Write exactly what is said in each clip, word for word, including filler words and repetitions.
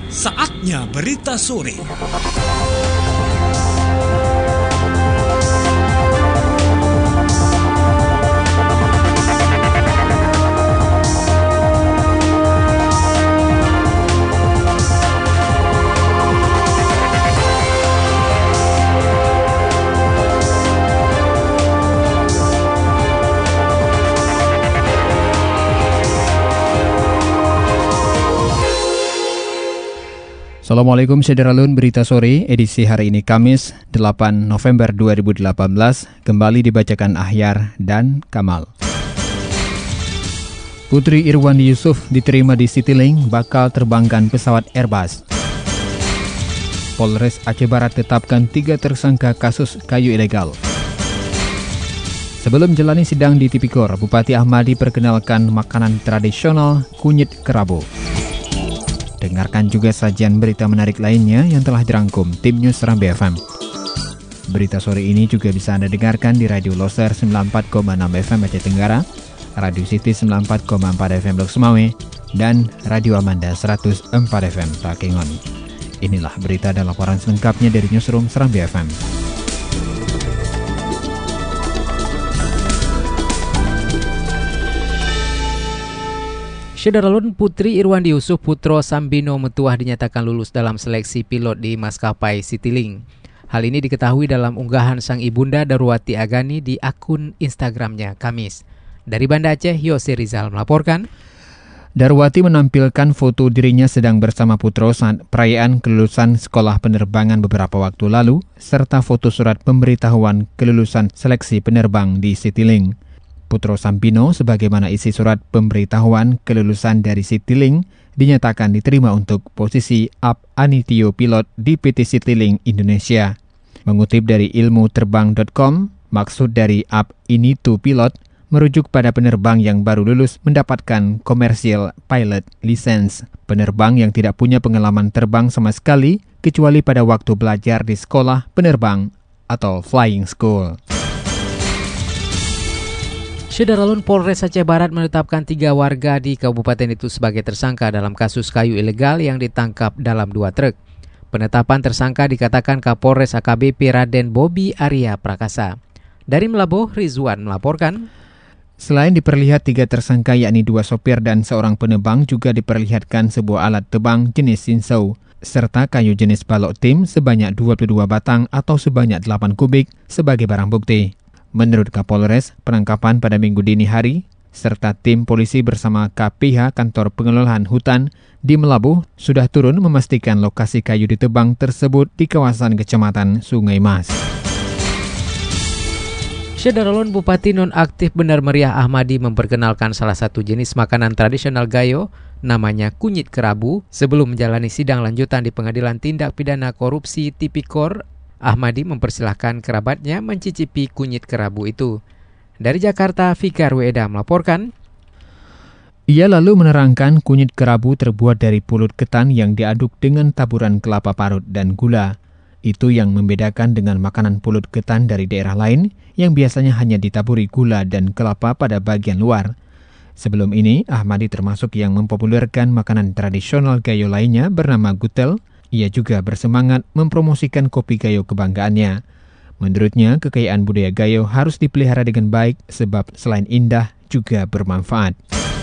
Saatnya berita sore. Assalamualaikum Sederalun, berita sore edisi hari ini Kamis delapan November dua ribu delapan belas kembali dibacakan Ahyar dan Kamal. Putri Irwandi Yusuf diterima di Citylink bakal terbangkan pesawat Airbus. Polres Aceh Barat tetapkan tiga tersangka kasus kayu ilegal. Sebelum jalani sidang di Tipikor, Bupati Ahmadi perkenalkan makanan tradisional kunyit kerabu. Dengarkan juga sajian berita menarik lainnya yang telah dirangkum tim News Serambi F M. Berita sore ini juga bisa Anda dengarkan di Radio Loser sembilan puluh empat koma enam F M Aceh Tenggara, Radio City sembilan puluh empat koma empat F M Lok Sumawe, dan Radio Amanda seratus empat F M Takengon. Inilah berita dan laporan selengkapnya dari Newsroom Serambi F M. Sederalun, Putri Irwandi Yusuf Putro Sambino Metuah dinyatakan lulus dalam seleksi pilot di maskapai Citylink. Hal ini diketahui dalam unggahan sang ibunda Darwati Agani di akun Instagramnya Kamis. Dari Banda Aceh, Yose Rizal melaporkan. Darwati menampilkan foto dirinya sedang bersama Putro saat perayaan kelulusan sekolah penerbangan beberapa waktu lalu, serta foto surat pemberitahuan kelulusan seleksi penerbang di Citylink. Putro Sambino, sebagaimana isi surat pemberitahuan kelulusan dari Citylink, dinyatakan diterima untuk posisi Up Anitio Pilot di P T Citylink Indonesia. Mengutip dari ilmu terbang dot com, maksud dari Up Anitio Pilot merujuk pada penerbang yang baru lulus mendapatkan Commercial Pilot License, penerbang yang tidak punya pengalaman terbang sama sekali kecuali pada waktu belajar di sekolah penerbang atau flying school. Sederalun, Polres Aceh Barat menetapkan tiga warga di kabupaten itu sebagai tersangka dalam kasus kayu ilegal yang ditangkap dalam dua truk. Penetapan tersangka dikatakan Kapolres A K B P Raden Bobi Arya Prakasa. Dari Melabuh, Rizwan melaporkan. Selain diperlihat tiga tersangka yakni dua sopir dan seorang penebang, juga diperlihatkan sebuah alat tebang jenis sinsau, serta kayu jenis balok tim sebanyak dua puluh dua batang atau sebanyak delapan kubik sebagai barang bukti. Menurut Kapolres, penangkapan pada Minggu dini hari, serta tim polisi bersama K P H Kantor Pengelolaan Hutan di Melabuh sudah turun memastikan lokasi kayu ditebang tersebut di kawasan Kecamatan Sungai Mas. Sederalun, Bupati Nonaktif Benar Meriah Ahmadi memperkenalkan salah satu jenis makanan tradisional Gayo, namanya kunyit kerabu, sebelum menjalani sidang lanjutan di Pengadilan Tindak Pidana Korupsi Tipikor. Ahmadi mempersilahkan kerabatnya mencicipi kunyit kerabu itu. Dari Jakarta, Fikar Weda melaporkan. Ia lalu menerangkan kunyit kerabu terbuat dari pulut ketan yang diaduk dengan taburan kelapa parut dan gula. Itu yang membedakan dengan makanan pulut ketan dari daerah lain yang biasanya hanya ditaburi gula dan kelapa pada bagian luar. Sebelum ini, Ahmadi termasuk yang mempopulerkan makanan tradisional Gayo lainnya bernama gutel. Ia juga bersemangat mempromosikan kopi Gayo kebanggaannya. Menurutnya, kekayaan budaya Gayo harus dipelihara dengan baik sebab selain indah juga bermanfaat.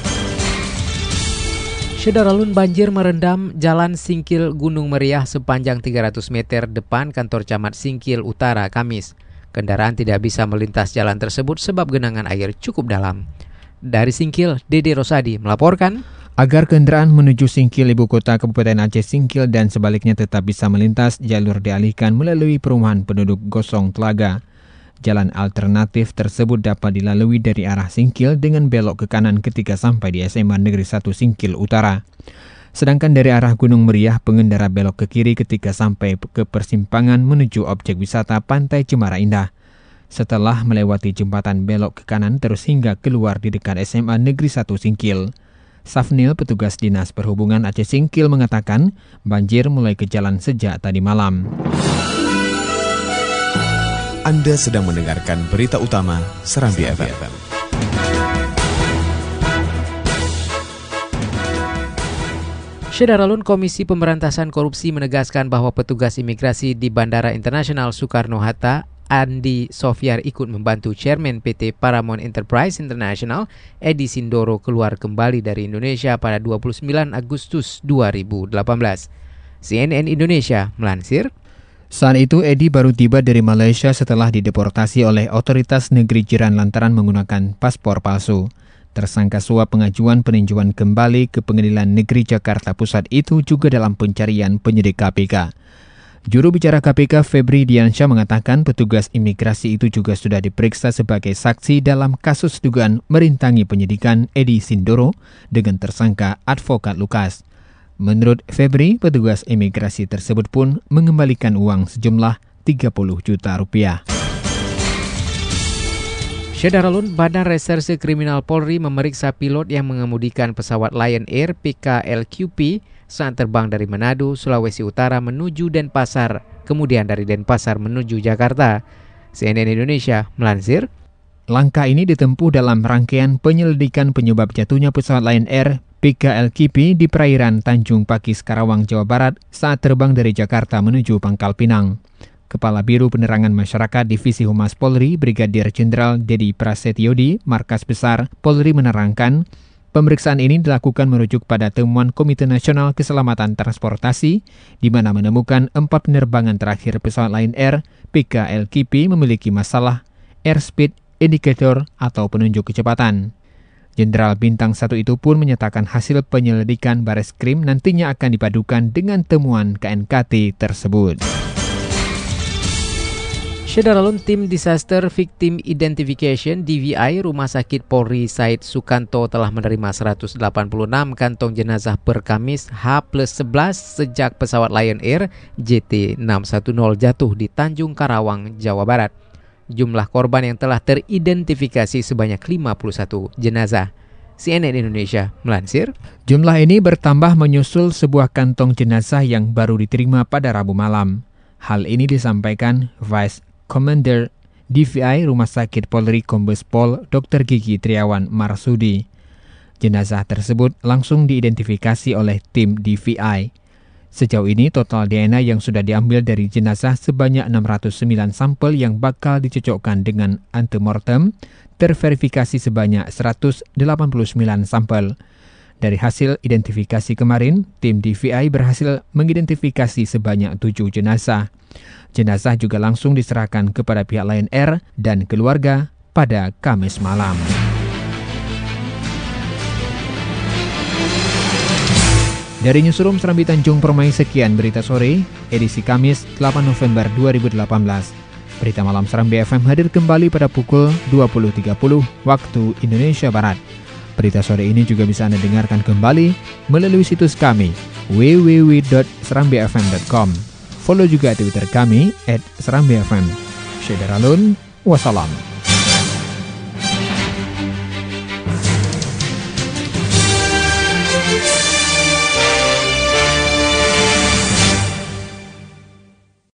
Sederalun, banjir merendam Jalan Singkil Gunung Meriah sepanjang tiga ratus meter depan kantor Camat Singkil Utara Kamis. Kendaraan tidak bisa melintas jalan tersebut sebab genangan air cukup dalam. Dari Singkil, Dede Rosadi melaporkan. Agar kendaraan menuju Singkil, ibu kota Kabupaten Aceh Singkil dan sebaliknya tetap bisa melintas, jalur dialihkan melalui perumahan penduduk Gosong Telaga. Jalan alternatif tersebut dapat dilalui dari arah Singkil dengan belok ke kanan ketika sampai di S M A Negeri satu Singkil Utara. Sedangkan dari arah Gunung Meriah, pengendara belok ke kiri ketika sampai ke persimpangan menuju objek wisata Pantai Cemara Indah. Setelah melewati jembatan, belok ke kanan terus hingga keluar di dekat S M A Negeri satu Singkil. Safnil, petugas Dinas Perhubungan Aceh Singkil, mengatakan banjir mulai ke jalan sejak tadi malam. Anda sedang mendengarkan berita utama Serambi F M. Syederalun, Komisi Pemberantasan Korupsi menegaskan bahwa petugas imigrasi di Bandara Internasional Soekarno-Hatta, Andi Sofiar, ikut membantu Chairman P T Paramount Enterprise International, Edi Sindoro, keluar kembali dari Indonesia pada dua puluh sembilan Agustus dua ribu delapan belas. C N N Indonesia melansir, saat itu Edi baru tiba dari Malaysia setelah dideportasi oleh otoritas negeri jiran lantaran menggunakan paspor palsu. Tersangka suap pengajuan peninjauan kembali ke Pengadilan Negeri Jakarta Pusat itu juga dalam pencarian penyidik K P K. Juru bicara K P K Febri Diansyah mengatakan petugas imigrasi itu juga sudah diperiksa sebagai saksi dalam kasus dugaan merintangi penyidikan Edi Sindoro dengan tersangka advokat Lukas. Menurut Febri, petugas imigrasi tersebut pun mengembalikan uang sejumlah tiga puluh juta rupiah. Syederalun, Badan Reserse Kriminal Polri memeriksa pilot yang mengemudikan pesawat Lion Air P K L Q P saat terbang dari Manado, Sulawesi Utara menuju Denpasar, kemudian dari Denpasar menuju Jakarta. C N N Indonesia melansir, langkah ini ditempuh dalam rangkaian penyelidikan penyebab jatuhnya pesawat Lion Air P K L Q P di perairan Tanjung Pakis, Karawang, Jawa Barat saat terbang dari Jakarta menuju Pangkal Pinang. Kepala Biro Penerangan Masyarakat Divisi Humas Polri, Brigadir Jenderal Dedi Prasetyo di Markas Besar Polri menerangkan, pemeriksaan ini dilakukan merujuk pada temuan Komite Nasional Keselamatan Transportasi, di mana menemukan empat penerbangan terakhir pesawat Lion Air P K L Q P memiliki masalah airspeed indicator atau penunjuk kecepatan. Jenderal Bintang satu itu pun menyatakan hasil penyelidikan Bareskrim nantinya akan dipadukan dengan temuan K N K T tersebut. Syederalun, Tim Disaster Victim Identification D V I Rumah Sakit Polri Said Sukanto telah menerima seratus delapan puluh enam kantong jenazah per Kamis H plus sebelas sejak pesawat Lion Air J T enam satu nol jatuh di Tanjung Karawang, Jawa Barat. Jumlah korban yang telah teridentifikasi sebanyak lima puluh satu jenazah. C N N Indonesia melansir, jumlah ini bertambah menyusul sebuah kantong jenazah yang baru diterima pada Rabu malam. Hal ini disampaikan Vice Commander D V I Rumah Sakit Polri Kombes Pol Doktor Gigi Triawan Marsudi. Jenazah tersebut langsung diidentifikasi oleh tim D V I. Sejauh ini total D N A yang sudah diambil dari jenazah sebanyak enam ratus sembilan sampel yang bakal dicocokkan dengan antemortem, terverifikasi sebanyak seratus delapan puluh sembilan sampel. Dari hasil identifikasi kemarin, tim D V I berhasil mengidentifikasi sebanyak tujuh jenazah. Jenazah juga langsung diserahkan kepada pihak Lion Air dan keluarga pada Kamis malam. Dari Newsroom Serambi Tanjung Permai, sekian berita sore, edisi Kamis delapan November dua ribu delapan belas. Berita malam Serambi F M hadir kembali pada pukul dua puluh tiga puluh waktu Indonesia Barat. Berita sore ini juga bisa Anda dengarkan kembali melalui situs kami w w w dot serambi f m dot com. Follow juga Twitter kami at serambi f m. Syederalun, wassalam.